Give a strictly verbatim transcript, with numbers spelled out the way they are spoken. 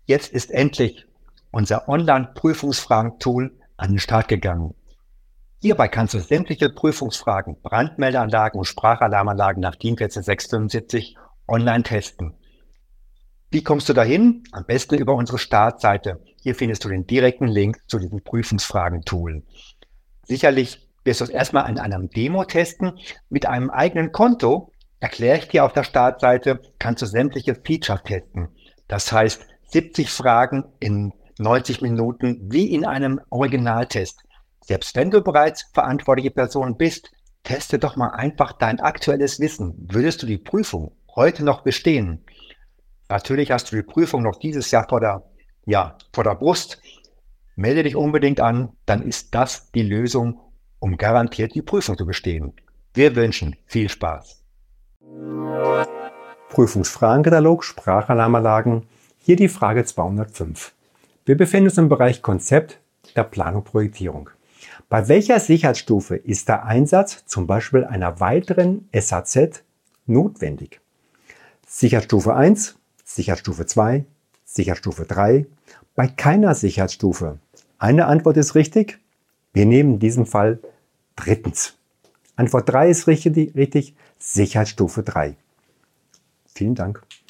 Jetzt ist endlich unser Online-Prüfungsfragen-Tool an den Start gegangen. Hierbei kannst du sämtliche Prüfungsfragen, Brandmeldeanlagen und Sprachalarmanlagen nach DIN eins vier sechs fünf online testen. Wie kommst du dahin? Am besten über unsere Startseite. Hier findest du den direkten Link zu diesem Prüfungsfragen-Tool. Sicherlich wirst du es erstmal in einem Demo testen. Mit einem eigenen Konto, erkläre ich dir auf der Startseite, kannst du sämtliche Features testen. Das heißt, siebzig Fragen in neunzig Minuten wie in einem Originaltest. Selbst wenn du bereits verantwortliche Person bist, teste doch mal einfach dein aktuelles Wissen. Würdest du die Prüfung heute noch bestehen? Natürlich hast du die Prüfung noch dieses Jahr vor der, ja, vor der Brust. Melde dich unbedingt an, dann ist das die Lösung, um garantiert die Prüfung zu bestehen. Wir wünschen viel Spaß. Prüfungsfragenkatalog, Sprachalarmanlagen, hier die Frage zweihundertfünf. Wir befinden uns im Bereich Konzept der Planung und Projektierung. Bei welcher Sicherheitsstufe ist der Einsatz zum Beispiel einer weiteren S A Z notwendig? Sicherheitsstufe eins, Sicherheitsstufe zwei, Sicherheitsstufe drei, bei keiner Sicherheitsstufe. Eine Antwort ist richtig. Wir nehmen in diesem Fall drittens. Antwort drei ist richtig, richtig, Sicherheitsstufe drei. Vielen Dank.